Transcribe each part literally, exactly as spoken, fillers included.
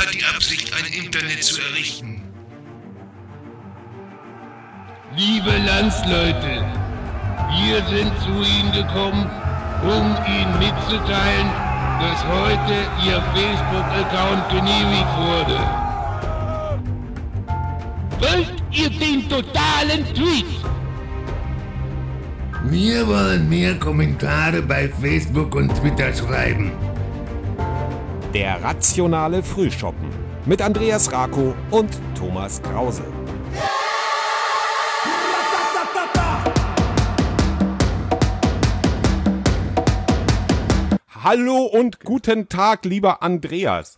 hat die Absicht, ein Internet zu errichten. Liebe Landsleute, wir sind zu Ihnen gekommen, um Ihnen mitzuteilen, dass heute Ihr Facebook-Account genehmigt wurde. Wollt ihr den totalen Tweet? Wir wollen mehr Kommentare bei Facebook und Twitter schreiben. Der rationale Frühschoppen mit Andreas Rako und Thomas Krause. Hallo und guten Tag, lieber Andreas.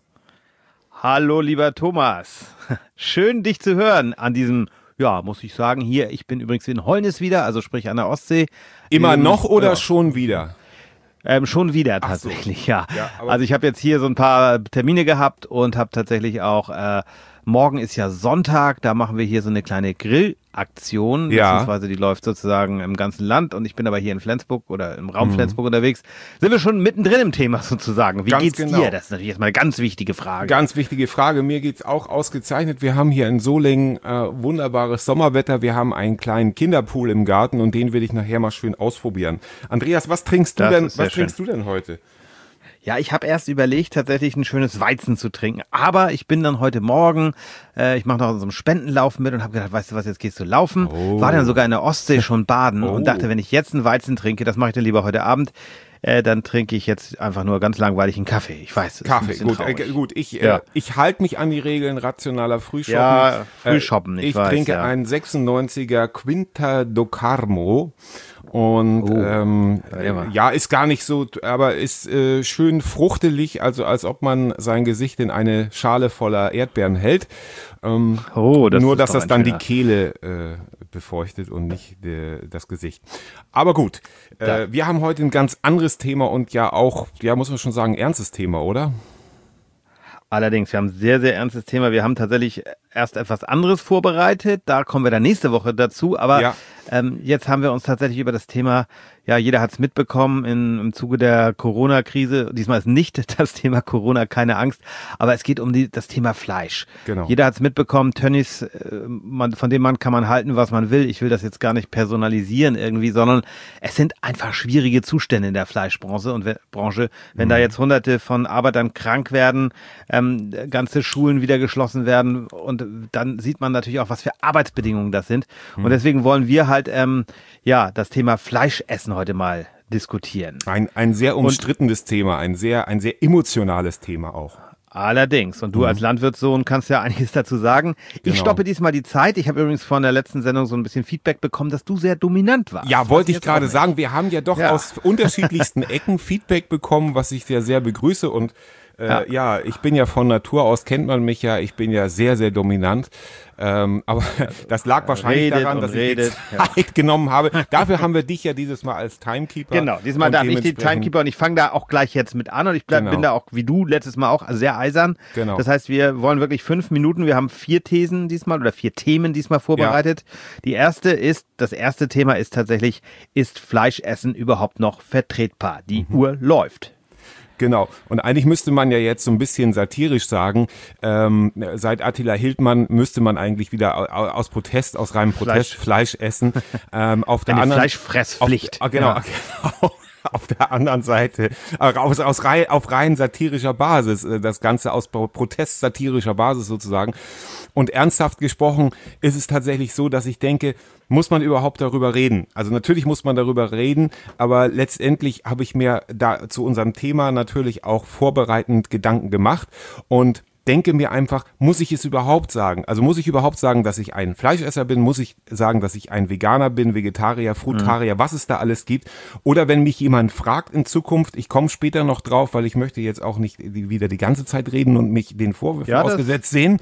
Hallo, lieber Thomas. Schön, dich zu hören an diesem, ja, muss ich sagen, hier, ich bin übrigens in Holnis wieder, also sprich an der Ostsee. Immer ähm, noch oder ja. schon wieder? Ähm, schon wieder tatsächlich, so. ja. ja also ich habe jetzt hier so ein paar Termine gehabt und habe tatsächlich auch, äh, morgen ist ja Sonntag, da machen wir hier so eine kleine Grillaktion, ja. beziehungsweise die läuft sozusagen im ganzen Land und ich bin aber hier in Flensburg oder im Raum mhm. Flensburg unterwegs. Sind wir schon mittendrin im Thema sozusagen. Wie ganz geht's genau. dir? Das ist natürlich jetzt mal eine ganz wichtige Frage. Ganz wichtige Frage. Mir geht's auch ausgezeichnet. Wir haben hier in Solingen äh, wunderbares Sommerwetter. Wir haben einen kleinen Kinderpool im Garten und den will ich nachher mal schön ausprobieren. Andreas, was trinkst du das denn? Was schön. trinkst du denn heute? Ja, ich habe erst überlegt, tatsächlich ein schönes Weizen zu trinken. Aber ich bin dann heute Morgen, äh, ich mache noch so einen Spendenlauf mit und habe gedacht, weißt du was, jetzt gehst du laufen. Oh. War dann sogar in der Ostsee schon baden oh. und dachte, wenn ich jetzt einen Weizen trinke, das mache ich dann lieber heute Abend, äh, dann trinke ich jetzt einfach nur ganz langweilig einen Kaffee. Ich weiß, Kaffee, ist ein gut, äh, gut. Ich, ja. äh, ich halte mich an die Regeln rationaler Frühschoppen. Ja, Frühschoppen, äh, ich, ich weiß, trinke ja. einen sechsundneunziger Quinta do Carmo. Und oh. ähm, ja, ja, ist gar nicht so, aber ist äh, schön fruchtelig, also als ob man sein Gesicht in eine Schale voller Erdbeeren hält. Ähm, oh, das nur, ist dass doch das ein dann schöner. die Kehle äh, befeuchtet und nicht de, das Gesicht. Aber gut, äh, wir haben heute ein ganz anderes Thema und ja auch, ja, muss man schon sagen, ernstes Thema, oder? Allerdings, wir haben ein sehr, sehr ernstes Thema. Wir haben tatsächlich erst etwas anderes vorbereitet. Da kommen wir dann nächste Woche dazu. Aber ja. ähm, jetzt haben wir uns tatsächlich über das Thema, ja, jeder hat es mitbekommen in, im Zuge der Corona-Krise. Diesmal ist nicht das Thema Corona, keine Angst. Aber es geht um die, das Thema Fleisch. Genau. Jeder hat es mitbekommen. Tönnies, äh, man, von dem Mann kann man halten, was man will. Ich will das jetzt gar nicht personalisieren irgendwie, sondern es sind einfach schwierige Zustände in der Fleischbranche. Und we- Branche, wenn mhm. da jetzt hunderte von Arbeitern krank werden, ähm, ganze Schulen wieder geschlossen werden und dann sieht man natürlich auch, was für Arbeitsbedingungen das sind. Mhm. Und deswegen wollen wir halt ähm, ja das Thema Fleischessen heute mal diskutieren. Ein, ein sehr umstrittenes und, Thema, ein sehr, ein sehr emotionales Thema auch. Allerdings. Und du mhm. als Landwirtssohn kannst ja einiges dazu sagen. Genau. Ich stoppe diesmal die Zeit. Ich habe übrigens von der letzten Sendung so ein bisschen Feedback bekommen, dass du sehr dominant warst. Ja, wollte ich gerade sagen. Wir haben ja doch ja. aus unterschiedlichsten Ecken Feedback bekommen, was ich sehr, sehr begrüße. Und äh, ja. ja, ich bin ja von Natur aus, kennt man mich ja, ich bin ja sehr, sehr dominant. Ähm, aber also, das lag wahrscheinlich redet daran, dass redet, ich die Zeit ja. genommen habe. Dafür haben wir dich ja dieses Mal als Timekeeper. Genau, diesmal darf ich die Timekeeper und ich fange da auch gleich jetzt mit an und ich bleib, genau. bin da auch, wie du letztes Mal auch, sehr eisern. Genau. Das heißt, wir wollen wirklich fünf Minuten, wir haben vier Thesen diesmal oder vier Themen diesmal vorbereitet. Ja. Die erste ist, das erste Thema ist tatsächlich, ist Fleischessen überhaupt noch vertretbar? Die mhm. Uhr läuft. Genau. Und eigentlich müsste man ja jetzt so ein bisschen satirisch sagen, ähm, seit Attila Hildmann müsste man eigentlich wieder aus Protest, aus reinem Protest Fleisch, Fleisch essen. Ähm, auf der Eine anderen Fleischfresspflicht. Auf, genau, ja. genau. Auf der anderen Seite, aus, aus rein, auf rein satirischer Basis, das Ganze aus Protest satirischer Basis sozusagen. Und ernsthaft gesprochen ist es tatsächlich so, dass ich denke, muss man überhaupt darüber reden? Also natürlich muss man darüber reden, aber letztendlich habe ich mir da zu unserem Thema natürlich auch vorbereitend Gedanken gemacht und denke mir einfach, muss ich es überhaupt sagen? Also muss ich überhaupt sagen, dass ich ein Fleischesser bin? Muss ich sagen, dass ich ein Veganer bin, Vegetarier, Frutarier, mhm. was es da alles gibt? Oder wenn mich jemand fragt in Zukunft, ich komme später noch drauf, weil ich möchte jetzt auch nicht wieder die ganze Zeit reden und mich den Vorwürfen ja, ausgesetzt sehen.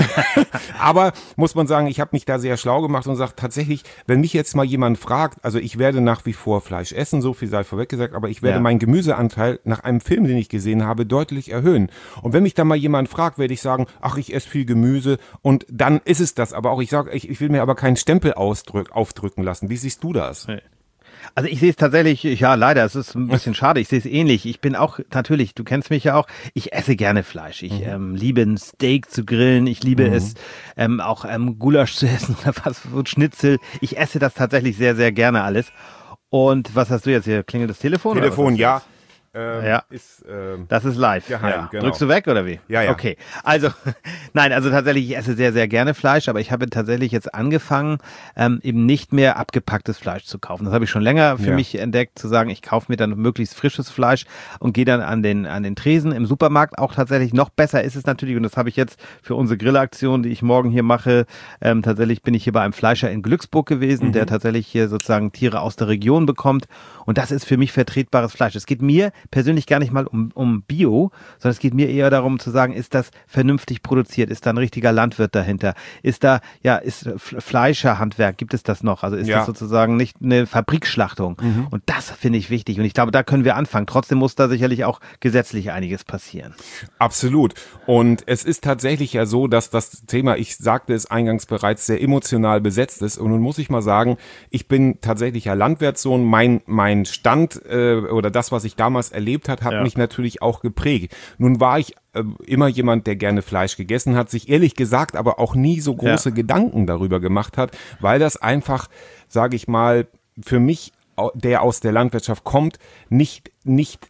Aber muss man sagen, ich habe mich da sehr schlau gemacht und sagt tatsächlich, wenn mich jetzt mal jemand fragt, also ich werde nach wie vor Fleisch essen, so viel sei vorweg gesagt, aber ich werde ja. meinen Gemüseanteil nach einem Film, den ich gesehen habe, deutlich erhöhen. Und wenn mich da mal jemand fragt, werde ich sagen, ach, ich esse viel Gemüse und dann ist es das. Aber auch ich sage, ich, ich will mir aber keinen Stempel ausdrück, aufdrücken lassen. Wie siehst du das? Nee. Also ich sehe es tatsächlich, ja leider, es ist ein bisschen schade, ich sehe es ähnlich. Ich bin auch, natürlich, du kennst mich ja auch, ich esse gerne Fleisch. Ich mhm. ähm, liebe ein Steak zu grillen, ich liebe mhm. es ähm, auch ähm, Gulasch zu essen oder was, so Schnitzel. Ich esse das tatsächlich sehr, sehr gerne alles. Und was hast du jetzt hier? Klingelt das Telefon? Telefon, ja. Jetzt? Ähm, ja, ist, ähm, das ist live. Geheim, ja. genau. Drückst du weg oder wie? Ja, ja. Okay, also nein, also tatsächlich, ich esse sehr, sehr gerne Fleisch, aber ich habe tatsächlich jetzt angefangen, ähm, eben nicht mehr abgepacktes Fleisch zu kaufen. Das habe ich schon länger für ja. mich entdeckt, zu sagen, ich kaufe mir dann möglichst frisches Fleisch und gehe dann an den, an den Tresen im Supermarkt. Auch tatsächlich noch besser ist es natürlich, und das habe ich jetzt für unsere Grillaktion, die ich morgen hier mache, ähm, tatsächlich bin ich hier bei einem Fleischer in Glücksburg gewesen, mhm. der tatsächlich hier sozusagen Tiere aus der Region bekommt, und das ist für mich vertretbares Fleisch. Es geht mir persönlich gar nicht mal um, um Bio, sondern es geht mir eher darum zu sagen, ist das vernünftig produziert? Ist da ein richtiger Landwirt dahinter? Ist da, ja, ist Fleischerhandwerk, gibt es das noch? Also ist ja. das sozusagen nicht eine Fabrikschlachtung? Mhm. Und das finde ich wichtig. Und ich glaube, da können wir anfangen. Trotzdem muss da sicherlich auch gesetzlich einiges passieren. Absolut. Und es ist tatsächlich ja so, dass das Thema, ich sagte es eingangs bereits, sehr emotional besetzt ist. Und nun muss ich mal sagen, ich bin tatsächlich ja Landwirtssohn. Mein, mein Stand äh, oder das, was ich damals erlebt hat, hat ja. mich natürlich auch geprägt. Nun war ich äh, immer jemand, der gerne Fleisch gegessen hat, sich ehrlich gesagt aber auch nie so große ja. Gedanken darüber gemacht hat, weil das einfach, sage ich mal, für mich, der aus der Landwirtschaft kommt, nicht, nicht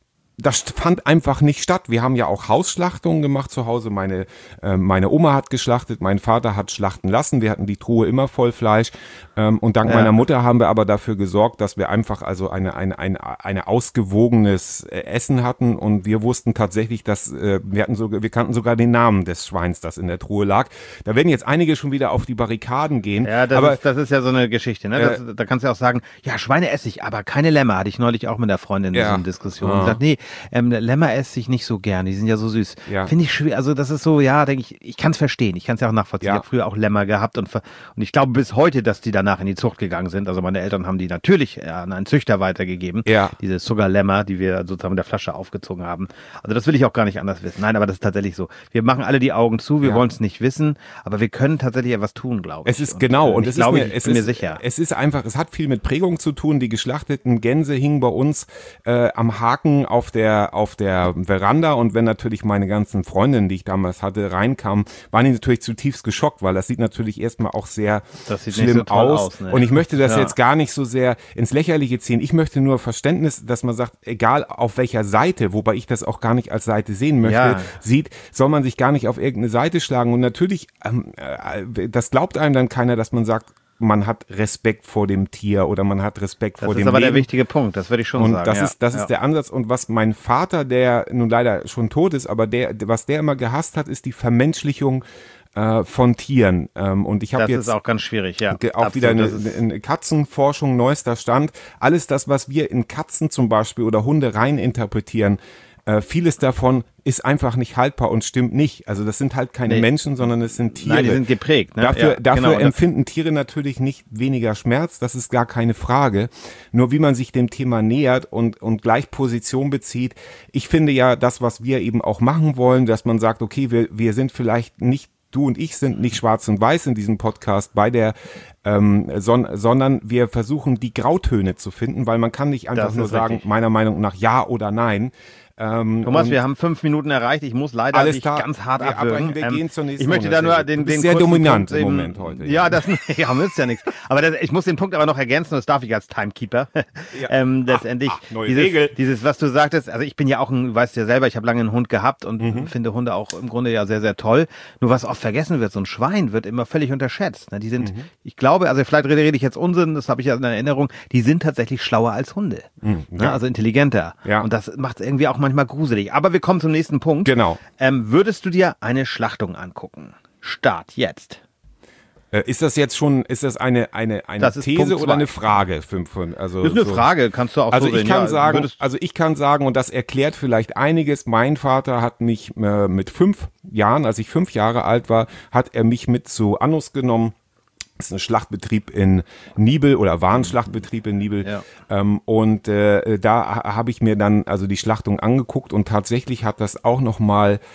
das fand einfach nicht statt. Wir haben ja auch Hausschlachtungen gemacht zu Hause. Meine, äh, meine Oma hat geschlachtet, mein Vater hat schlachten lassen. Wir hatten die Truhe immer voll Fleisch. Ähm, und dank ja. meiner Mutter haben wir aber dafür gesorgt, dass wir einfach also eine, eine, eine, eine ausgewogenes Essen hatten. Und wir wussten tatsächlich, dass äh, wir hatten sogar, wir kannten sogar den Namen des Schweins, das in der Truhe lag. Da werden jetzt einige schon wieder auf die Barrikaden gehen. Ja, das, aber, ist, das ist ja so eine Geschichte. Ne? Das, äh, da kannst du auch sagen, ja, Schweine esse ich, aber keine Lämmer. Hatte ich neulich auch mit der Freundin in ja. so einer Diskussion. Ja. Und gesagt, nee, Ähm, Lämmer esse ich nicht so gern, die sind ja so süß. Ja. Finde ich schwer, also das ist so, ja, denke ich, ich kann es verstehen, ich kann es ja auch nachvollziehen. Ja. Ich habe früher auch Lämmer gehabt und, und ich glaube bis heute, dass die danach in die Zucht gegangen sind. Also meine Eltern haben die natürlich an einen Züchter weitergegeben, ja. diese Sugar-Lämmer, die wir sozusagen mit der Flasche aufgezogen haben. Also das will ich auch gar nicht anders wissen. Nein, aber das ist tatsächlich so. Wir machen alle die Augen zu, wir ja. wollen es nicht wissen, aber wir können tatsächlich etwas tun, glaube ich. Es ist und, genau, und, ich es glaube, ist mir, ich es bin ist, mir sicher. Es ist einfach, es hat viel mit Prägung zu tun. Die geschlachteten Gänse hingen bei uns äh, am Haken auf der, auf der Veranda, und wenn natürlich meine ganzen Freundinnen, die ich damals hatte, reinkamen, waren die natürlich zutiefst geschockt, weil das sieht natürlich erstmal auch sehr schlimm so aus. aus ne? Und ich möchte das ja. jetzt gar nicht so sehr ins Lächerliche ziehen. Ich möchte nur Verständnis, dass man sagt, egal auf welcher Seite, wobei ich das auch gar nicht als Seite sehen möchte, ja. sieht, soll man sich gar nicht auf irgendeine Seite schlagen. Und natürlich, ähm, äh, das glaubt einem dann keiner, dass man sagt, man hat Respekt vor dem Tier oder man hat Respekt das vor dem Leben. Das ist aber der wichtige Punkt, das würde ich schon und sagen. Und das, ja. ist, das ja. ist der Ansatz. Und was mein Vater, der nun leider schon tot ist, aber der, was der immer gehasst hat, ist die Vermenschlichung äh, von Tieren. Ähm, und ich habe jetzt Das ist auch ganz schwierig, ja. Auch Absolut, wieder eine, eine Katzenforschung, neuester Stand. Alles das, was wir in Katzen zum Beispiel oder Hunde rein interpretieren, äh, vieles davon ist einfach nicht haltbar und stimmt nicht. Also das sind halt keine nee. Menschen, sondern es sind Tiere. Nein, die sind geprägt. Ne? Dafür, ja, dafür genau. empfinden Tiere natürlich nicht weniger Schmerz, das ist gar keine Frage. Nur wie man sich dem Thema nähert und, und gleich Position bezieht. Ich finde ja, das, was wir eben auch machen wollen, dass man sagt, okay, wir, wir sind vielleicht nicht, du und ich sind nicht schwarz und weiß in diesem Podcast bei der, ähm, son, sondern wir versuchen die Grautöne zu finden, weil man kann nicht einfach nur sagen, richtig. meiner Meinung nach ja oder nein. Ähm, Thomas, wir haben fünf Minuten erreicht. Ich muss leider dich klar. ganz hart wir abwürgen. Wir ähm, gehen zur nächsten ich möchte da nur den, du bist den sehr dominant Punkt im eben, Moment heute. Ja, das ja, nützt ja nichts. Aber das, ich muss den Punkt aber noch ergänzen, das darf ich als Timekeeper. Ja. ähm, letztendlich ach, ach, neue dieses, Regel. dieses, was du sagtest, also ich bin ja auch ein, du weißt ja selber, ich habe lange einen Hund gehabt und mhm. finde Hunde auch im Grunde ja sehr, sehr toll. Nur was oft vergessen wird, so ein Schwein wird immer völlig unterschätzt. Ne? Die sind, mhm. ich glaube, also vielleicht rede, rede ich jetzt Unsinn, das habe ich ja in Erinnerung, die sind tatsächlich schlauer als Hunde. Mhm. Ne? Ja. Also intelligenter. Ja. Und das macht es irgendwie auch manchmal gruselig. Aber wir kommen zum nächsten Punkt. Genau. Ähm, würdest du dir eine Schlachtung angucken? Start jetzt. Äh, ist das jetzt schon, ist das eine, eine, eine das These oder eine Frage? Für, für, also das ist eine so. Frage, kannst du auch also so ich sehen. kann ja, sagen, also ich kann sagen, und das erklärt vielleicht einiges, mein Vater hat mich äh, mit fünf Jahren, als ich fünf Jahre alt war, hat er mich mit zu Annus genommen. Das ist ein Schlachtbetrieb in Nibel oder war ein Schlachtbetrieb in Nibel. Ja. Ähm, und äh, da habe ich mir dann also die Schlachtung angeguckt und tatsächlich hat das auch nochmal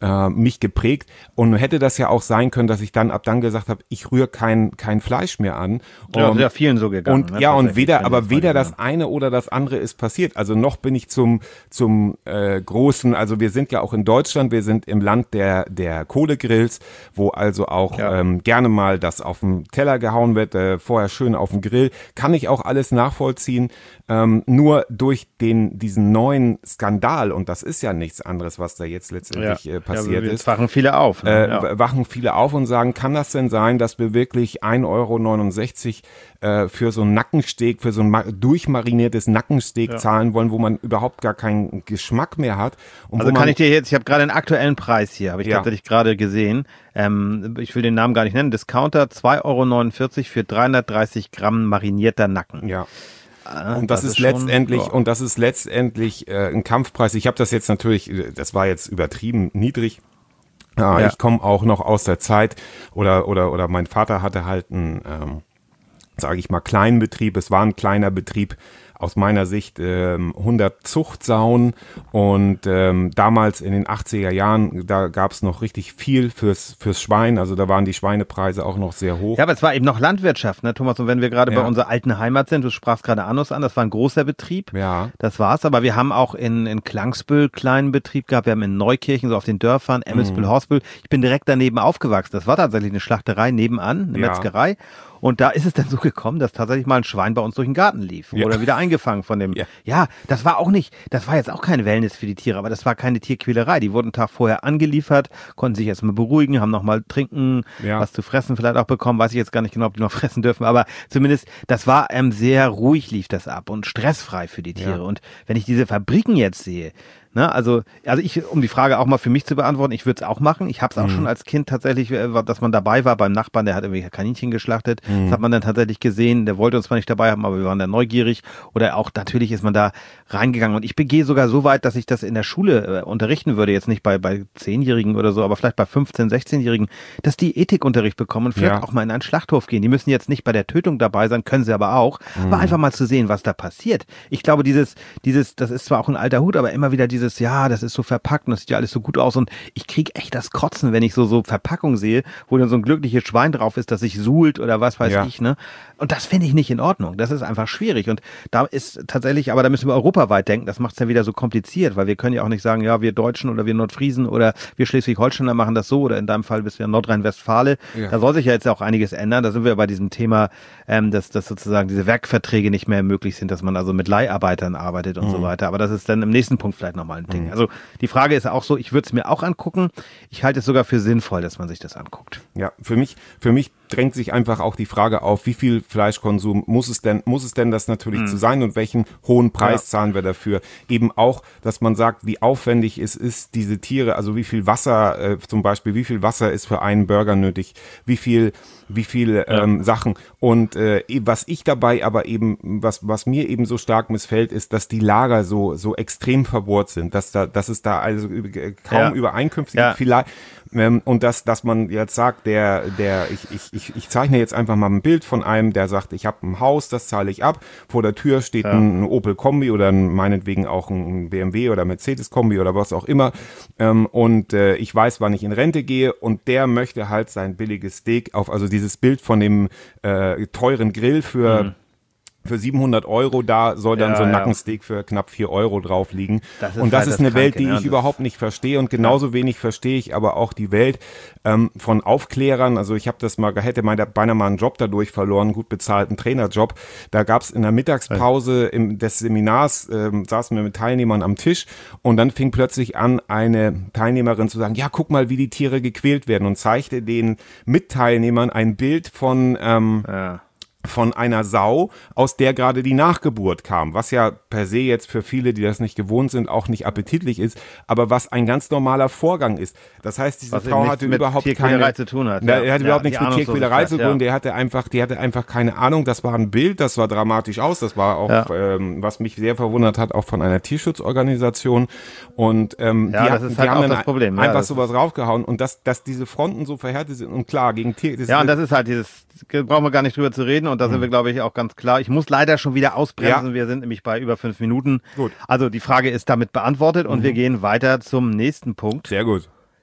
äh, mich geprägt. Und hätte das ja auch sein können, dass ich dann ab dann gesagt habe, ich rühre kein, kein Fleisch mehr an. Ja, um, sehr vielen so gegangen. Und ne, ja, und weder, aber das weder das eine oder das andere ist passiert. Also noch bin ich zum, zum äh, großen, also wir sind ja auch in Deutschland, wir sind im Land der, der Kohlegrills, wo also auch Ja. ähm, gerne mal das auf den Teller gehauen wird, äh, vorher schön auf den Grill. Kann ich auch alles nachvollziehen. Ähm, nur durch den, diesen neuen Skandal, und das ist ja nichts anderes, was da jetzt letztendlich äh, passiert ja, ist. Jetzt wachen viele auf. Ne? Äh, ja. wachen viele auf und sagen, kann das denn sein, dass wir wirklich ein Euro neunundsechzig äh, für so ein Nackensteak, für so ein ma- durchmariniertes Nackensteak Ja. zahlen wollen, wo man überhaupt gar keinen Geschmack mehr hat? Und Also wo kann man, ich dir jetzt, ich habe gerade einen aktuellen Preis hier, habe ich Ja. tatsächlich gerade gesehen. Ähm, ich will den Namen gar nicht nennen. Discounter zwei Euro neunundvierzig für dreihundertdreißig Gramm marinierter Nacken. Ja. Ah, Und das, ist, schon- letztendlich ja. und das ist letztendlich äh, ein Kampfpreis. Ich habe das jetzt natürlich, äh, das war jetzt übertrieben niedrig. Ja, Ja. Ich komme auch noch aus der Zeit oder oder oder mein Vater hatte halt einen, ähm, sage ich mal, kleinen Betrieb. Es war ein kleiner Betrieb. Aus meiner Sicht ähm, hundert Zuchtsauen und ähm, damals in den achtziger Jahren, da gab es noch richtig viel fürs fürs Schwein. Also da waren die Schweinepreise auch noch sehr hoch. Ja, aber es war eben noch Landwirtschaft, ne, Thomas? Und wenn wir gerade Ja. bei unserer alten Heimat sind, du sprachst gerade Anus an, das war ein großer Betrieb. Ja. Das war's. Aber wir haben auch in, in Klangsbüll kleinen Betrieb gehabt. Wir haben in Neukirchen, so auf den Dörfern, Emmelsbüll, Horsbüll. Ich bin direkt daneben aufgewachsen. Das war tatsächlich eine Schlachterei nebenan, eine Ja. Metzgerei. Und da ist es dann so gekommen, dass tatsächlich mal ein Schwein bei uns durch den Garten lief. Ja. Oder wieder eingefangen von dem. Ja. Ja, das war auch nicht, das war jetzt auch keine Wellness für die Tiere, aber das war keine Tierquälerei. Die wurden einen Tag vorher angeliefert, konnten sich erstmal beruhigen, haben nochmal trinken, Ja. was zu fressen vielleicht auch bekommen. Weiß ich jetzt gar nicht genau, ob die noch fressen dürfen, aber zumindest, das war ähm, sehr ruhig lief das ab und stressfrei für die Tiere. Ja. Und wenn ich diese Fabriken jetzt sehe, ne, also, also ich, um die Frage auch mal für mich zu beantworten, ich würde es auch machen. Ich habe es auch schon als Kind tatsächlich, äh, dass man dabei war beim Nachbarn, der hat irgendwie Kaninchen geschlachtet. Das hat man dann tatsächlich gesehen. Der wollte uns zwar nicht dabei haben, aber wir waren da neugierig. Oder auch natürlich ist man da reingegangen. Und ich begehe sogar so weit, dass ich das in der Schule äh, unterrichten würde. Jetzt nicht bei, bei Zehnjährigen oder so, aber vielleicht bei fünfzehn-, sechzehnjährigen, dass die Ethikunterricht bekommen und vielleicht Ja. auch mal in einen Schlachthof gehen. Die müssen jetzt nicht bei der Tötung dabei sein, können sie aber auch. Aber einfach mal zu sehen, was da passiert. Ich glaube, dieses, dieses, das ist zwar auch ein alter Hut, aber immer wieder dieses, ja, das ist so verpackt und das sieht ja alles so gut aus und ich kriege echt das Kotzen, wenn ich so, so Verpackung sehe, wo dann so ein glückliches Schwein drauf ist, das sich suhlt oder was weiß Ja. ich, ne? Und das finde ich nicht in Ordnung. Das ist einfach schwierig und da ist tatsächlich, aber da müssen wir europaweit denken, das macht es ja wieder so kompliziert, weil wir können ja auch nicht sagen, ja, wir Deutschen oder wir Nordfriesen oder wir Schleswig-Holsteiner machen das so oder in deinem Fall bist du ja Nordrhein-Westfale. Ja. Da soll sich ja jetzt auch einiges ändern. Da sind wir bei diesem Thema, ähm, dass, dass sozusagen diese Werkverträge nicht mehr möglich sind, dass man also mit Leiharbeitern arbeitet und so weiter. Aber das ist dann im nächsten Punkt vielleicht nochmal ein Ding. Also die Frage ist auch so, ich würde es mir auch angucken. Ich halte es sogar für sinnvoll, dass man sich das anguckt. Ja, für mich, für mich drängt sich einfach auch die Frage auf, wie viel Fleischkonsum muss es denn, muss es denn das natürlich zu sein und welchen hohen Preis Ja. zahlen wir dafür? Eben auch, dass man sagt, wie aufwendig es ist, diese Tiere, also wie viel Wasser, äh, zum Beispiel, wie viel Wasser ist für einen Burger nötig, wie viel, wie viel ähm, Sachen. Und äh, was ich dabei aber eben, was, was mir eben so stark missfällt, ist, dass die Lager so, so extrem verbohrt sind, dass da, dass es da also äh, kaum Ja. Übereinkünfte Ja. gibt. Vielleicht, ähm, und dass, dass man jetzt sagt, der, der, ich, ich, ich, ich zeichne jetzt einfach mal ein Bild von einem, der sagt, ich habe ein Haus, das zahle ich ab. Vor der Tür steht ein, ein Opel Kombi oder ein, meinetwegen auch ein B M W oder Mercedes Kombi oder was auch immer. Ähm, und äh, ich weiß, wann ich in Rente gehe und der möchte halt sein billiges Steak auf, also dieses Bild von dem äh, teuren Grill für Mhm. Für siebenhundert Euro, da soll dann Ja, so ein ja. Nackensteak für knapp vier Euro drauf liegen. Das ist und das halt ist das eine Kranke, Welt, die ne? ich Das- überhaupt nicht verstehe. Und genauso wenig verstehe ich aber auch die Welt ähm, von Aufklärern. Also ich habe das mal, hätte meine, beinahe mal einen Job dadurch verloren, einen gut bezahlten Trainerjob. Da gab es in der Mittagspause im, des Seminars, ähm, saßen wir mit Teilnehmern am Tisch und dann fing plötzlich an, eine Teilnehmerin zu sagen, ja, guck mal, wie die Tiere gequält werden und zeigte den Mitteilnehmern ein Bild von ähm, Ja. von einer Sau, aus der gerade die Nachgeburt kam, was ja per se jetzt für viele, die das nicht gewohnt sind, auch nicht appetitlich ist, aber was ein ganz normaler Vorgang ist. Das heißt, diese Was eben Frau nichts hatte mit überhaupt Tierquälerei keine, zu tun hat, Na, ja. er hatte Ja, überhaupt die nichts mit Tierquälerei zu tun, Ahnungslosigkeit, die hatte einfach, die hatte einfach keine Ahnung, das war ein Bild, das war dramatisch aus, das war auch, Ja. ähm, was mich sehr verwundert hat, auch von einer Tierschutzorganisation und ähm, Ja, die, das hat- ist die halt haben auch dann das Problem, ja, einfach das sowas raufgehauen und dass, dass diese Fronten so verhärtet sind und klar, gegen Tier, das Ja, ist- und das ist halt dieses, brauchen wir gar nicht drüber zu reden und da sind wir, glaube ich, auch ganz klar. Ich muss leider schon wieder ausbremsen, Ja. wir sind nämlich bei über fünf Minuten. Gut. Also die Frage ist damit beantwortet und wir gehen weiter zum nächsten Punkt. sehr gut.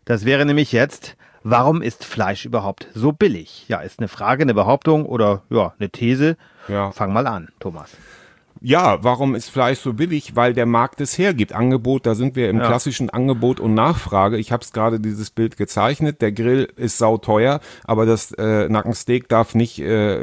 Das wäre nämlich jetzt, warum ist Fleisch überhaupt so billig? Ja, ist eine Frage, eine Behauptung oder ja, eine These. Ja. Fang mal an, Thomas. Ja, warum ist Fleisch so billig? Weil der Markt es hergibt. Angebot, da sind wir im Ja. klassischen Angebot und Nachfrage. Ich habe es gerade dieses Bild gezeichnet. Der Grill ist sauteuer, aber das äh, Nackensteak darf nicht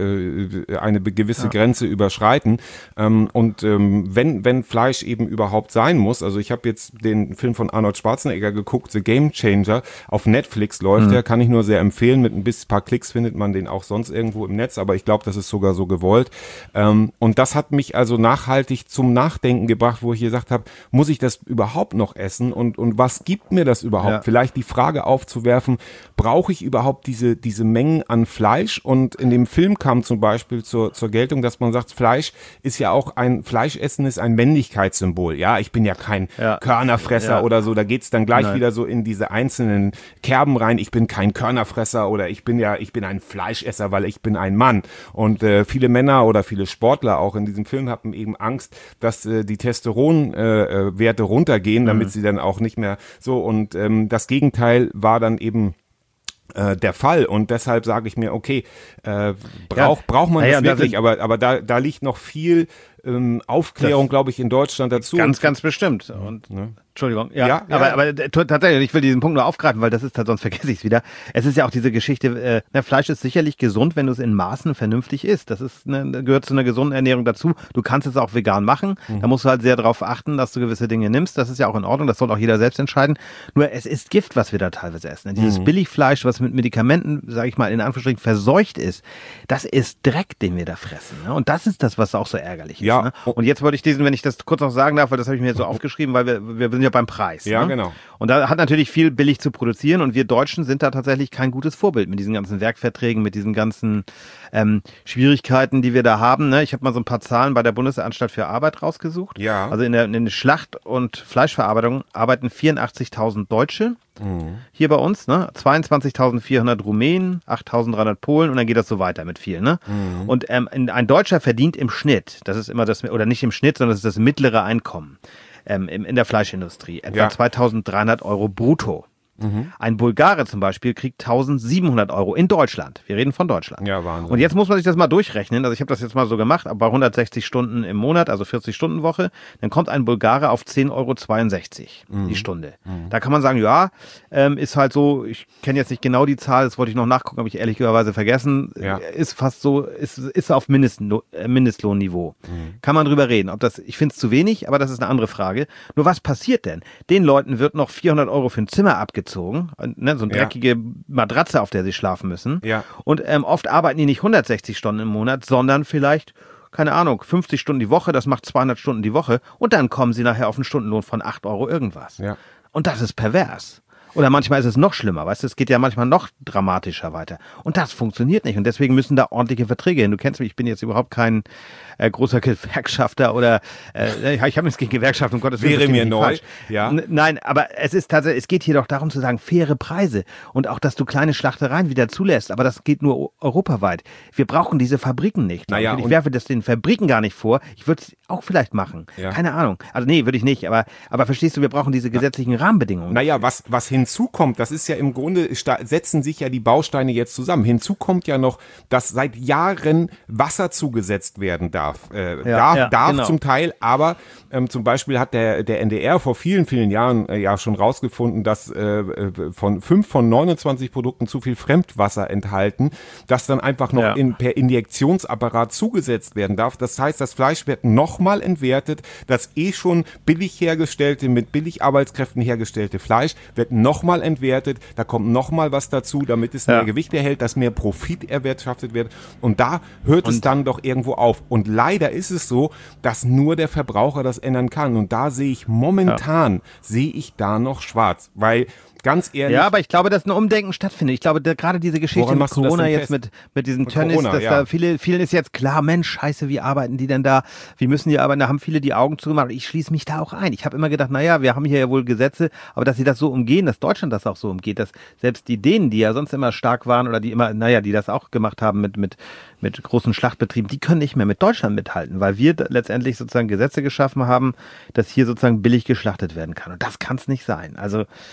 äh, eine gewisse ja. Grenze überschreiten. Ähm, und ähm, wenn wenn Fleisch eben überhaupt sein muss, also ich habe jetzt den Film von Arnold Schwarzenegger geguckt, The Game Changer, auf Netflix läuft mhm. der, kann ich nur sehr empfehlen. Mit ein bisschen paar Klicks findet man den auch sonst irgendwo im Netz, aber ich glaube, das ist sogar so gewollt. Ähm, und das hat mich also nachhaltig zum Nachdenken gebracht, wo ich gesagt habe, muss ich das überhaupt noch essen und und was gibt mir das überhaupt? Ja. Vielleicht die Frage aufzuwerfen, brauche ich überhaupt diese diese Mengen an Fleisch? Und in dem Film kam zum Beispiel zur zur Geltung, dass man sagt, Fleisch ist ja auch ein Fleischessen ist ein Männlichkeitssymbol. Ja, ich bin ja kein ja. Körnerfresser ja. oder so. Da geht's dann gleich Nein. wieder so in diese einzelnen Kerben rein. Ich bin kein Körnerfresser oder ich bin ja ich bin ein Fleischesser, weil ich bin ein Mann. Und äh, viele Männer oder viele Sportler auch in diesem Film hatten eben Angst, dass äh, die Testosteronwerte äh, runtergehen, damit mhm. sie dann auch nicht mehr so und ähm, das Gegenteil war dann eben äh, der Fall und deshalb sage ich mir, okay, äh, brauch, ja. braucht man naja, das wirklich, da aber, aber da, da liegt noch viel ähm, Aufklärung, glaube ich, in Deutschland dazu. Ganz, ganz bestimmt. Und ne? Entschuldigung, ja, ja, aber, ja. aber tatsächlich, ich will diesen Punkt nur aufgreifen, weil das ist, sonst vergesse ich es wieder. Es ist ja auch diese Geschichte, äh, na, Fleisch ist sicherlich gesund, wenn du es in Maßen vernünftig isst. Das ist eine, gehört zu einer gesunden Ernährung dazu. Du kannst es auch vegan machen. Mhm. Da musst du halt sehr darauf achten, dass du gewisse Dinge nimmst. Das ist ja auch in Ordnung. Das soll auch jeder selbst entscheiden. Nur es ist Gift, was wir da teilweise essen. Dieses mhm. Billigfleisch, was mit Medikamenten, sage ich mal, in Anführungsstrichen verseucht ist, das ist Dreck, den wir da fressen. Ne? Und das ist das, was auch so ärgerlich ist. Ja. Ne? Und jetzt wollte ich diesen, wenn ich das kurz noch sagen darf, weil das habe ich mir jetzt so aufgeschrieben, weil wir, wir sind ja beim Preis. Ja. Ne? Genau. Und da hat natürlich viel billig zu produzieren und wir Deutschen sind da tatsächlich kein gutes Vorbild mit diesen ganzen Werkverträgen, mit diesen ganzen ähm, Schwierigkeiten, die wir da haben. Ne? Ich habe mal so ein paar Zahlen bei der Bundesanstalt für Arbeit rausgesucht. Ja. Also in der, in der Schlacht- und Fleischverarbeitung arbeiten vierundachtzigtausend Deutsche. Mhm. Hier bei uns, ne? zweiundzwanzigtausendvierhundert Rumänen, achttausenddreihundert Polen und dann geht das so weiter mit vielen. Ne? Mhm. Und ähm, ein Deutscher verdient im Schnitt, das ist immer das, oder nicht im Schnitt, sondern das ist das mittlere Einkommen ähm, in der Fleischindustrie, etwa ja. zweitausenddreihundert Euro brutto. Mhm. Ein Bulgare zum Beispiel kriegt eintausendsiebenhundert Euro in Deutschland. Wir reden von Deutschland. Ja, Wahnsinn. Und jetzt muss man sich das mal durchrechnen. Also ich habe das jetzt mal so gemacht, bei hundertsechzig Stunden im Monat, also vierzig Stunden Woche, dann kommt ein Bulgare auf zehn Euro zweiundsechzig mhm. die Stunde. Mhm. Da kann man sagen, ja, ähm, ist halt so, ich kenne jetzt nicht genau die Zahl, das wollte ich noch nachgucken, habe ich ehrlicherweise vergessen, ja. ist fast so, ist, ist auf Mindestlo- äh, Mindestlohnniveau. Mhm. Kann man drüber reden. Ob das, ich finde es zu wenig, aber das ist eine andere Frage. Nur was passiert denn? Den Leuten wird noch vierhundert Euro für ein Zimmer abgezogen. Ne, so eine dreckige ja. Matratze, auf der sie schlafen müssen. Ja. Und ähm, oft arbeiten die nicht hundertsechzig Stunden im Monat, sondern vielleicht, keine Ahnung, fünfzig Stunden die Woche, das macht zweihundert Stunden die Woche und dann kommen sie nachher auf einen Stundenlohn von acht Euro irgendwas. Ja. Und das ist pervers. Oder manchmal ist es noch schlimmer, weißt du, es geht ja manchmal noch dramatischer weiter. Und das funktioniert nicht und deswegen müssen da ordentliche Verträge hin. Du kennst mich, ich bin jetzt überhaupt kein äh, großer Gewerkschafter oder äh, ich habe nichts gegen Gewerkschaften, um Gottes Willen. Wäre mir neu. Ja. N- nein, aber es ist tatsächlich, es geht hier doch darum zu sagen, faire Preise und auch, dass du kleine Schlachtereien wieder zulässt, aber das geht nur europaweit. Wir brauchen diese Fabriken nicht. Naja, ich werfe das den Fabriken gar nicht vor. Ich würde es auch vielleicht machen. Ja. Keine Ahnung. Also nee, würde ich nicht, aber, aber verstehst du, wir brauchen diese gesetzlichen Rahmenbedingungen. Naja, was, was hinzukommt, das ist ja im Grunde, setzen sich ja die Bausteine jetzt zusammen. Hinzu kommt ja noch, dass seit Jahren Wasser zugesetzt werden darf. Äh, ja, darf ja, darf genau. zum Teil, aber ähm, zum Beispiel hat der, der N D R vor vielen, vielen Jahren äh, ja schon rausgefunden, dass äh, von fünf von neunundzwanzig Produkten zu viel Fremdwasser enthalten, das dann einfach noch ja. in, per Injektionsapparat zugesetzt werden darf. Das heißt, das Fleisch wird nochmal entwertet. Das eh schon billig hergestellte, mit billig Arbeitskräften hergestellte Fleisch wird nochmal entwertet. Da kommt nochmal was dazu, damit es mehr ja. Gewicht erhält, dass mehr Profit erwirtschaftet wird. Und da hört und es dann doch irgendwo auf. Und leider ist es so, dass nur der Verbraucher das ändern kann. Und da sehe ich momentan, ja. sehe ich da noch schwarz. Weil ganz ehrlich. Ja, aber ich glaube, dass ein Umdenken stattfindet. Ich glaube, da, gerade diese Geschichte mit Corona jetzt mit, mit diesem mit Tennis, Corona, dass ja. da viele, vielen ist jetzt klar, Mensch, scheiße, wie arbeiten die denn da? Wie müssen die arbeiten? Da haben viele die Augen zugemacht. Ich schließe mich da auch ein. Ich habe immer gedacht, naja, wir haben hier ja wohl Gesetze, aber dass sie das so umgehen, dass Deutschland das auch so umgeht, dass selbst die Dänen, die ja sonst immer stark waren oder die immer, naja, die das auch gemacht haben mit, mit, mit großen Schlachtbetrieben, die können nicht mehr mit Deutschland mithalten, weil wir letztendlich sozusagen Gesetze geschaffen haben, dass hier sozusagen billig geschlachtet werden kann. Und das kann es nicht sein. Also,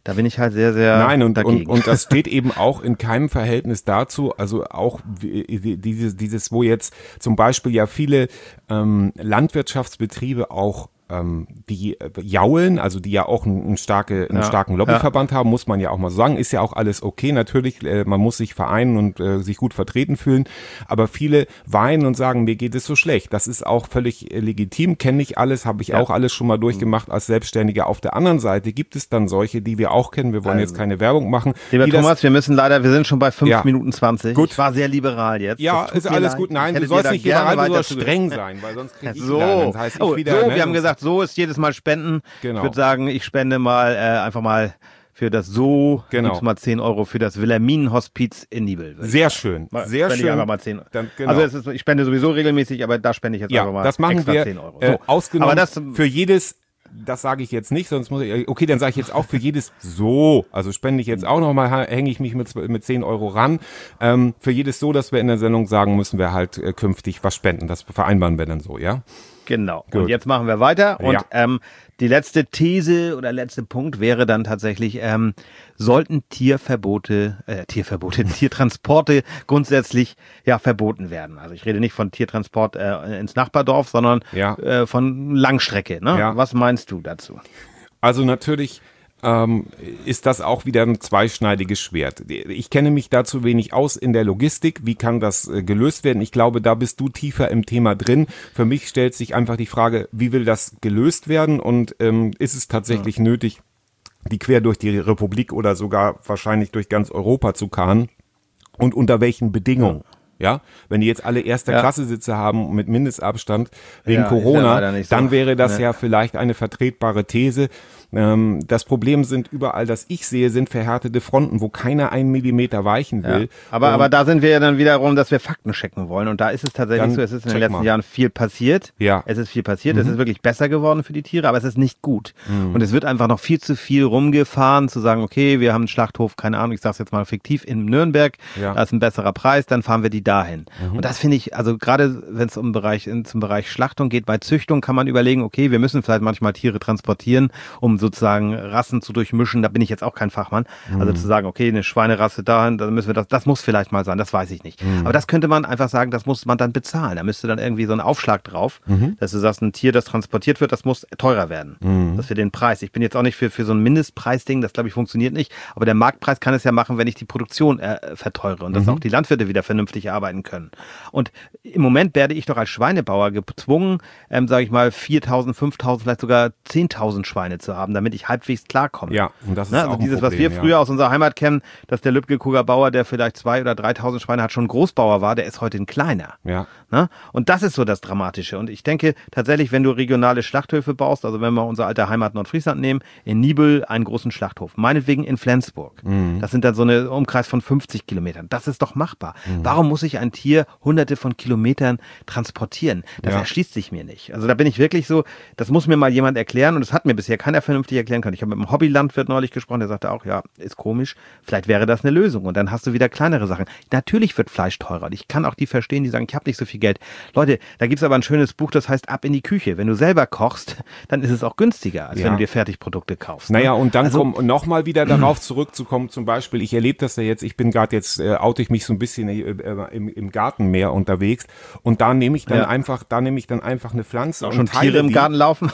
Da bin ich halt sehr, sehr Nein, und, dagegen. und, und das steht eben auch in keinem Verhältnis dazu, also auch dieses, dieses, wo jetzt zum Beispiel ja viele ähm, Landwirtschaftsbetriebe auch ähm, die äh, jaulen, also die ja auch einen, einen, starke, einen ja. starken Lobbyverband ja. haben, muss man ja auch mal so sagen, ist ja auch alles okay, natürlich, äh, man muss sich vereinen und äh, sich gut vertreten fühlen, aber viele weinen und sagen, mir geht es so schlecht, das ist auch völlig äh, legitim, kenne ich alles, habe ich ja. auch alles schon mal durchgemacht als Selbstständiger. Auf der anderen Seite gibt es dann solche, die wir auch kennen, wir wollen also. jetzt keine Werbung machen. Lieber Thomas, das, wir müssen leider, wir sind schon bei fünf ja. Minuten zwanzig. Gut. Ich war sehr liberal jetzt. Ja, ist alles leid. gut, nein, du sollst nicht liberal, du sollst streng sein, weil sonst krieg ich so. wieder, das heißt ich oh, wieder, so, ne, wir haben gesagt, so ist jedes Mal Spenden. Genau. Ich würde sagen, ich spende mal äh, einfach mal für das So, genau. gibt's mal zehn Euro für das Wilhelminenhospiz in Niebel. Sehr schön, mal, sehr spende schön. Ich einfach mal zehn. Dann, genau. Also es ist, ich spende sowieso regelmäßig, aber da spende ich jetzt ja, einfach mal das machen extra wir, zehn Euro. So. Äh, ausgenommen aber das, für jedes, das sage ich jetzt nicht, sonst muss ich, okay, dann sage ich jetzt auch für jedes So, also spende ich jetzt auch nochmal, hänge ich mich mit, mit zehn Euro ran. Ähm, für jedes So, dass wir in der Sendung sagen, müssen wir halt äh, künftig was spenden. Das vereinbaren wir dann so, ja? Genau. Gut. Und jetzt machen wir weiter. Und ja. ähm, die letzte These oder letzte Punkt wäre dann tatsächlich, ähm, sollten Tierverbote, äh, Tierverbote, Tiertransporte grundsätzlich ja verboten werden. Also ich rede nicht von Tiertransport äh, ins Nachbardorf, sondern ja. äh, von Langstrecke. Ne? Ja. Was meinst du dazu? Also natürlich ähm, ist das auch wieder ein zweischneidiges Schwert. Ich kenne mich da zu wenig aus in der Logistik. Wie kann das äh, gelöst werden? Ich glaube, da bist du tiefer im Thema drin. Für mich stellt sich einfach die Frage, wie will das gelöst werden und ähm, ist es tatsächlich ja. nötig, die quer durch die Republik oder sogar wahrscheinlich durch ganz Europa zu karren und unter welchen Bedingungen? Ja. Ja, wenn die jetzt alle erster ja. Klasse Sitze haben mit Mindestabstand wegen ja, Corona, ja so. dann wäre das nee. ja vielleicht eine vertretbare These. Ähm, das Problem sind überall, das ich sehe, sind verhärtete Fronten, wo keiner einen Millimeter weichen will. Ja. Aber, aber da sind wir ja dann wiederum, dass wir Fakten checken wollen. Und da ist es tatsächlich so, es ist in den letzten mal. Jahren viel passiert. Ja. Es ist viel passiert. Mhm. Es ist wirklich besser geworden für die Tiere, aber es ist nicht gut. Mhm. Und es wird einfach noch viel zu viel rumgefahren, zu sagen, okay, wir haben einen Schlachthof, keine Ahnung, ich sage es jetzt mal fiktiv, in Nürnberg, ja. da ist ein besserer Preis, dann fahren wir die dahin. Mhm. Und das finde ich, also gerade wenn es um Bereich, in, zum Bereich Schlachtung geht, bei Züchtung kann man überlegen, okay, wir müssen vielleicht manchmal Tiere transportieren, um sozusagen Rassen zu durchmischen. Da bin ich jetzt auch kein Fachmann. Mhm. Also zu sagen, okay, eine Schweinerasse dahin, dann müssen wir das, das muss vielleicht mal sein, das weiß ich nicht. Mhm. Aber das könnte man einfach sagen, das muss man dann bezahlen. Da müsste dann irgendwie so ein Aufschlag drauf, mhm. dass du sagst, ein Tier, das transportiert wird, das muss teurer werden. Mhm. Dass wir den Preis, ich bin jetzt auch nicht für, für so ein Mindestpreisding, das glaube ich funktioniert nicht, aber der Marktpreis kann es ja machen, wenn ich die Produktion äh, verteure und dass Mhm. auch die Landwirte wieder vernünftig arbeiten können. Und im Moment werde ich doch als Schweinebauer gezwungen, ähm, sage ich mal, viertausend, fünftausend, vielleicht sogar zehntausend Schweine zu haben, damit ich halbwegs klarkomme. Ja, und das ist ne? auch Also dieses, ein Problem, was wir früher ja. aus unserer Heimat kennen, dass der Lübcke-Kuger Bauer, der vielleicht zweitausend oder dreitausend Schweine hat, schon Großbauer war, der ist heute ein kleiner. Ja. Ne? Und das ist so das Dramatische. Und ich denke tatsächlich, wenn du regionale Schlachthöfe baust, also wenn wir unsere alte Heimat Nordfriesland nehmen, in Niebel einen großen Schlachthof, meinetwegen in Flensburg. Mhm. Das sind dann so eine Umkreis von fünfzig Kilometern. Das ist doch machbar. Mhm. Warum muss ich ein Tier hunderte von Kilometern transportieren? Das ja. erschließt sich mir nicht. Also da bin ich wirklich so, das muss mir mal jemand erklären und das hat mir bisher keiner vernünftig erklären können. Ich habe mit einem Hobbylandwirt neulich gesprochen, der sagte auch, ja, ist komisch, vielleicht wäre das eine Lösung und dann hast du wieder kleinere Sachen. Natürlich wird Fleisch teurer und ich kann auch die verstehen, die sagen, ich habe nicht so viel Geld. Leute, da gibt es aber ein schönes Buch, das heißt Ab in die Küche. Wenn du selber kochst, dann ist es auch günstiger, als ja. wenn du dir Fertigprodukte kaufst. Naja, ne? und dann also, komm, noch mal wieder darauf zurückzukommen, zum Beispiel, ich erlebe das ja jetzt, ich bin gerade jetzt, äh, oute ich mich so ein bisschen äh, äh, im, im Garten mehr unterwegs und da nehme ich dann ja. einfach, da nehme ich dann einfach eine Pflanze auch und schon teile Tiere im die, Garten laufen.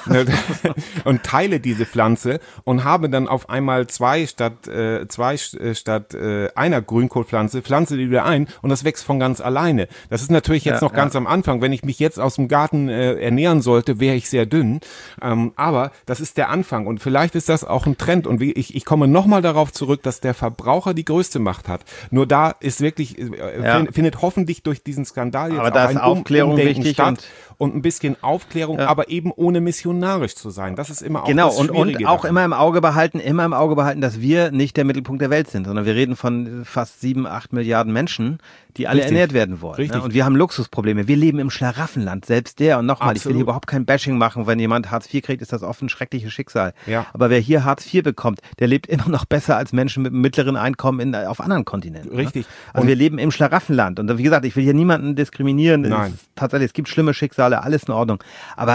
und teile diese Pflanze und habe dann auf einmal zwei statt äh, zwei äh, statt äh, einer Grünkohlpflanze, pflanze die wieder ein und das wächst von ganz alleine. Das ist natürlich jetzt ja, noch ganz ja. am Anfang. Wenn ich mich jetzt aus dem Garten äh, ernähren sollte, wäre ich sehr dünn. Ähm, aber das ist der Anfang und vielleicht ist das auch ein Trend und wie, ich, ich komme nochmal darauf zurück, dass der Verbraucher die größte Macht hat. Nur da ist wirklich, äh, ja. findet hoffentlich durch diesen Skandal jetzt aber auch da ist ein Aufklärung Umdenken wichtig statt und und ein bisschen Aufklärung, ja. aber eben ohne missionarisch zu sein. Das ist immer auch genau, das und, und Schwierige auch daran. immer im Auge behalten, immer im Auge behalten, dass wir nicht der Mittelpunkt der Welt sind, sondern wir reden von fast sieben, acht Milliarden Menschen, die alle Richtig. ernährt werden wollen. Richtig. Ne? Und wir haben Luxusprobleme. Wir leben im Schlaraffenland, selbst der. Und nochmal, ich will hier überhaupt kein Bashing machen. Wenn jemand Hartz vier kriegt, ist das oft ein schreckliches Schicksal. Ja. Aber wer hier Hartz vier bekommt, der lebt immer noch besser als Menschen mit einem mittleren Einkommen in, auf anderen Kontinenten. Richtig. Ne? Also Und wir leben im Schlaraffenland. Und wie gesagt, ich will hier niemanden diskriminieren. Nein. Es, tatsächlich, es gibt schlimme Schicksale, alles in Ordnung. Aber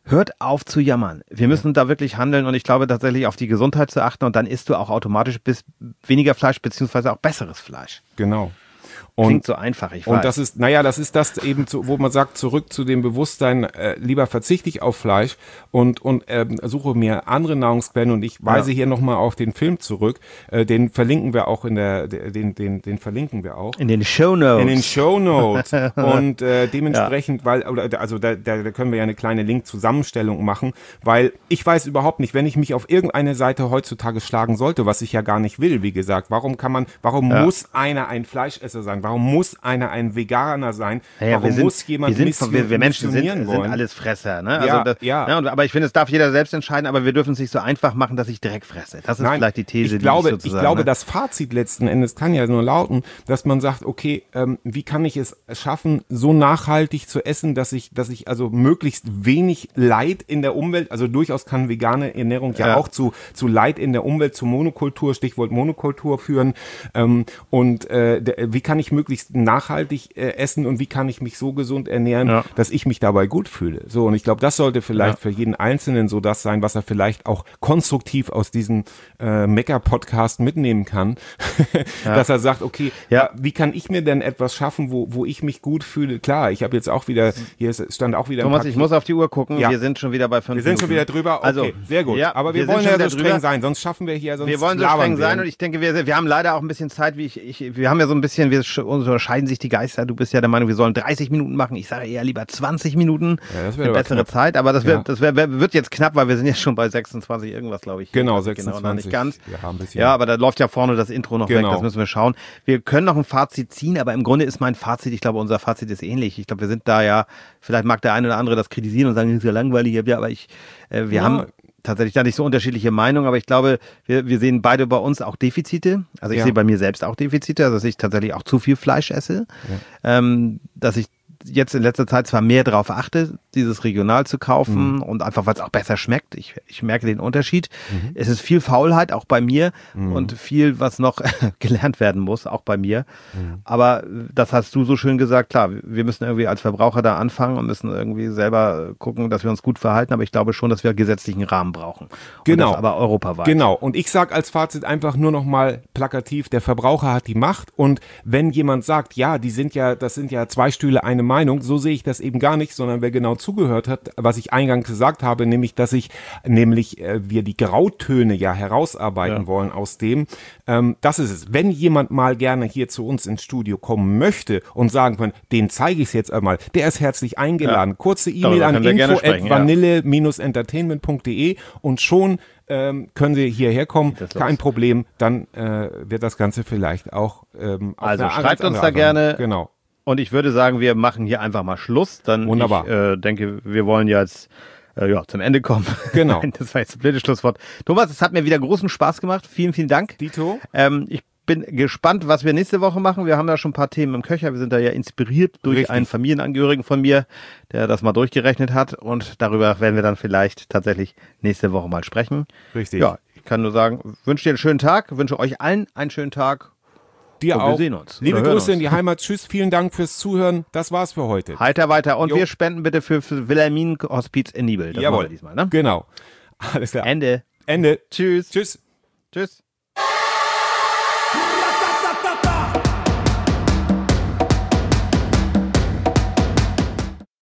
Hört auf zu jammern. Wir müssen da wirklich handeln und ich glaube tatsächlich auf die Gesundheit zu achten und dann isst du auch automatisch bis weniger Fleisch beziehungsweise auch besseres Fleisch. Genau. Und, Klingt so einfach, ich weiß. Und das ist, naja, das ist das eben, zu, wo man sagt, zurück zu dem Bewusstsein, äh, lieber verzichte ich auf Fleisch und, und ähm, suche mir andere Nahrungsquellen und ich weise ja. hier nochmal auf den Film zurück, äh, den verlinken wir auch in der, den, den, den verlinken wir auch. In den Shownotes. In den Shownotes. Und äh, dementsprechend, ja. weil, oder, also da, da, da können wir ja eine kleine Link-Zusammenstellung machen, weil ich weiß überhaupt nicht, wenn ich mich auf irgendeine Seite heutzutage schlagen sollte, was ich ja gar nicht will, wie gesagt, warum kann man, warum ja. muss einer ein Fleischesser sein? Warum muss einer ein Veganer sein? Ja, ja, Warum sind, muss jemand wir, sind, wir, wir Menschen sind, sind wollen? alles Fresser. Ne? Also ja, das, ja. Ne, und, aber ich finde, es darf jeder selbst entscheiden, aber wir dürfen es nicht so einfach machen, dass ich direkt fresse. Das ist Nein, vielleicht die These, ich glaube, die ich sozusagen... Ich glaube, ne? das Fazit letzten Endes kann ja nur lauten, dass man sagt, okay, ähm, wie kann ich es schaffen, so nachhaltig zu essen, dass ich, dass ich also möglichst wenig Leid in der Umwelt, also durchaus kann vegane Ernährung ja, ja auch zu, zu Leid in der Umwelt, zu Monokultur, Stichwort Monokultur führen. Ähm, und äh, der, wie kann ich möglichst nachhaltig äh, essen und wie kann ich mich so gesund ernähren, ja. dass ich mich dabei gut fühle. So, und ich glaube, das sollte vielleicht ja. für jeden Einzelnen so das sein, was er vielleicht auch konstruktiv aus diesem äh, Mecker-Podcast mitnehmen kann, ja. dass er sagt, okay, ja. wie kann ich mir denn etwas schaffen, wo, wo ich mich gut fühle? Klar, ich habe jetzt auch wieder, hier stand auch wieder Thomas, ich muss auf die Uhr gucken, ja. wir sind schon wieder bei fünf Wir sind Minuten. schon wieder drüber, okay, also, sehr gut. Ja, aber wir, wir wollen ja so streng drüber. sein, sonst schaffen wir hier, sonst Wir wollen so streng sein und ich denke, wir, wir haben leider auch ein bisschen Zeit, wie ich, ich wir haben ja so ein bisschen, wir unterscheiden sich die Geister, du bist ja der Meinung, wir sollen dreißig Minuten machen. Ich sage eher lieber zwanzig Minuten. Ja, das wäre eine bessere knapp. Zeit. Aber das, wär, ja. das wär, wird jetzt knapp, weil wir sind jetzt schon bei sechsundzwanzig irgendwas, glaube ich. Genau, sechsundzwanzig. Genau, noch nicht ganz. Wir haben ein bisschen. Ja, aber da läuft ja vorne das Intro noch genau. weg. Das müssen wir schauen. Wir können noch ein Fazit ziehen, aber im Grunde ist mein Fazit, ich glaube, unser Fazit ist ähnlich. Ich glaube, wir sind da ja, vielleicht mag der eine oder andere das kritisieren und sagen, das ist ja langweilig. Ja, aber ich, äh, wir ja. haben tatsächlich da nicht so unterschiedliche Meinungen, aber ich glaube, wir, wir sehen beide bei uns auch Defizite. Also ich ja. sehe bei mir selbst auch Defizite, also dass ich tatsächlich auch zu viel Fleisch esse, ja. ähm, dass ich jetzt in letzter Zeit zwar mehr darauf achte, dieses regional zu kaufen mhm. und einfach, weil es auch besser schmeckt. Ich, ich merke den Unterschied. Mhm. Es ist viel Faulheit, auch bei mir mhm. und viel, was noch gelernt werden muss, auch bei mir. Mhm. Aber das hast du so schön gesagt, klar, wir müssen irgendwie als Verbraucher da anfangen und müssen irgendwie selber gucken, dass wir uns gut verhalten, aber ich glaube schon, dass wir gesetzlichen Rahmen brauchen. Genau. Und das aber europaweit. Genau. Und ich sage als Fazit einfach nur noch mal plakativ, der Verbraucher hat die Macht und wenn jemand sagt, ja, die sind ja, das sind ja zwei Stühle, eine Meinung, so sehe ich das eben gar nicht, sondern wer genau zugehört hat, was ich eingangs gesagt habe, nämlich, dass ich, nämlich äh, wir die Grautöne ja herausarbeiten ja. wollen aus dem, ähm, das ist es. Wenn jemand mal gerne hier zu uns ins Studio kommen möchte und sagen kann, den zeige ich es jetzt einmal, der ist herzlich eingeladen. Ja. Kurze E-Mail an info at vanille dash entertainment punkt de und schon Ähm, können Sie hierher kommen, kein Problem, dann äh, wird das Ganze vielleicht auch ähm, auf also eine schreibt uns da gerne. Genau. Und ich würde sagen, wir machen hier einfach mal Schluss. Dann Wunderbar. Ich äh, denke, wir wollen jetzt äh, ja, zum Ende kommen. Genau. Das war jetzt ein blödes Schlusswort. Thomas, es hat mir wieder großen Spaß gemacht. Vielen, vielen Dank. Dito. Ähm, ich bin gespannt, was wir nächste Woche machen. Wir haben da schon ein paar Themen im Köcher. Wir sind da ja inspiriert durch Richtig. einen Familienangehörigen von mir, der das mal durchgerechnet hat. Und darüber werden wir dann vielleicht tatsächlich nächste Woche mal sprechen. Richtig. Ja, ich kann nur sagen, wünsche dir einen schönen Tag, wünsche euch allen einen schönen Tag. Dir und auch. Wir sehen uns. Liebe Grüße in die Heimat. Tschüss. Vielen Dank fürs Zuhören. Das war's für heute. Heiter weiter. Und jo. wir spenden bitte für, für Wilhelmin Hospiz in Nibel. Das Jawohl. machen wir diesmal, ne? Genau. Alles klar. Ende. Ende. Tschüss. Tschüss. Tschüss.